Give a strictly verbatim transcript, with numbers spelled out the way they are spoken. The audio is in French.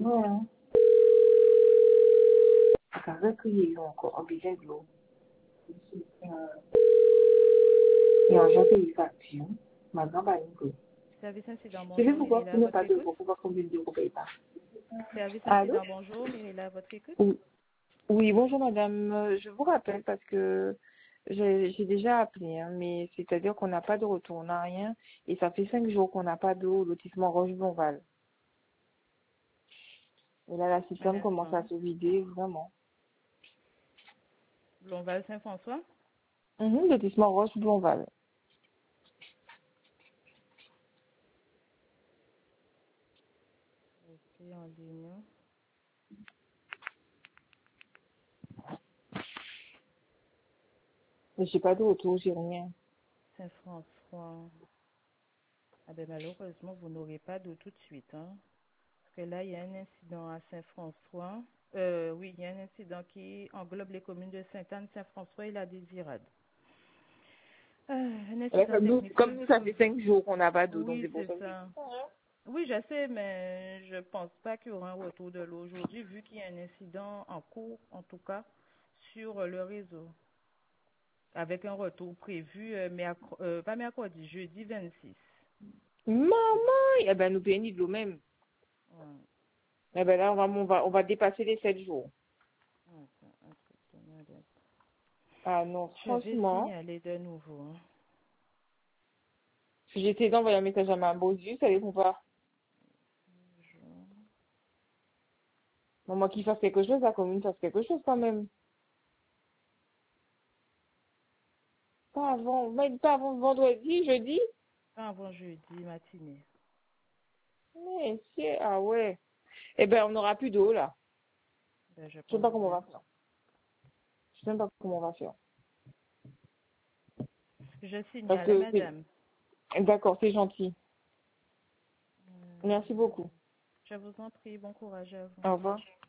Ouais. Avec qu'il y a encore un billet de l'eau. Et en janvier, il facture. Maintenant, bah, il peut. Service incident, Je vais bonjour, vous voir Myrila, qu'il n'y a votre pas de écoute. pour pouvoir combien de vous paye pas. Service Allô? incident, bonjour, Myrila, votre écoute. Oui. Oui, bonjour madame. Euh, Je vous rappelle parce que j'ai j'ai déjà appelé, hein, mais c'est-à-dire qu'on n'a pas de retour, on n'a rien. Et ça fait cinq jours qu'on n'a pas d'eau au lotissement Roche-Bonval. Et là, la Un citerne commence instant. à se vider, vraiment. Blonval Saint-François. Mhm, lotissement Roche-Bonval. Ok, en ligne. Mais j'ai pas de retour, j'ai rien. Saint-François. Ah ben malheureusement, vous n'aurez pas d'eau tout de suite. Hein, parce que là, il y a un incident à Saint-François. Euh, oui, il y a un incident qui englobe les communes de Sainte-Anne, Saint-François et la Désirade. Euh, un Là, incident comme nous, technique comme sur... nous, ça fait cinq jours qu'on n'a pas d'eau, donc c'est Oui, pour c'est ça que je dis. ça. Oui, je sais, mais je pense pas qu'il y aura un retour de l'eau aujourd'hui, vu qu'il y a un incident en cours, en tout cas, sur le réseau, avec un retour prévu, euh, merc- euh, pas mercredi, jeudi vingt-six. Maman! Eh ben, nous payons de l'eau même. Ouais. Eh ben là, on va, on va, on va dépasser les sept jours. Attends, attends, attends, attends. Ah non, Je vais franchement, signaler de nouveau. Hein. si j'essaie d'envoyer un message à ma beau Dieu, ça répond pas. Je- Maman qui fasse quelque chose, la commune fasse quelque chose quand même. Pas avant, même pas avant vendredi, jeudi. Pas avant jeudi matinée. Mais c'est, ah ouais. Eh ben, on n'aura plus d'eau, là. Ben, je Je sais pense pas comment on bien. va faire. Je sais pas comment on va faire. Je Parce signale à que c'est, madame. d'accord, c'est gentil. Euh, Merci beaucoup. je vous en prie, bon courage à vous. Au revoir.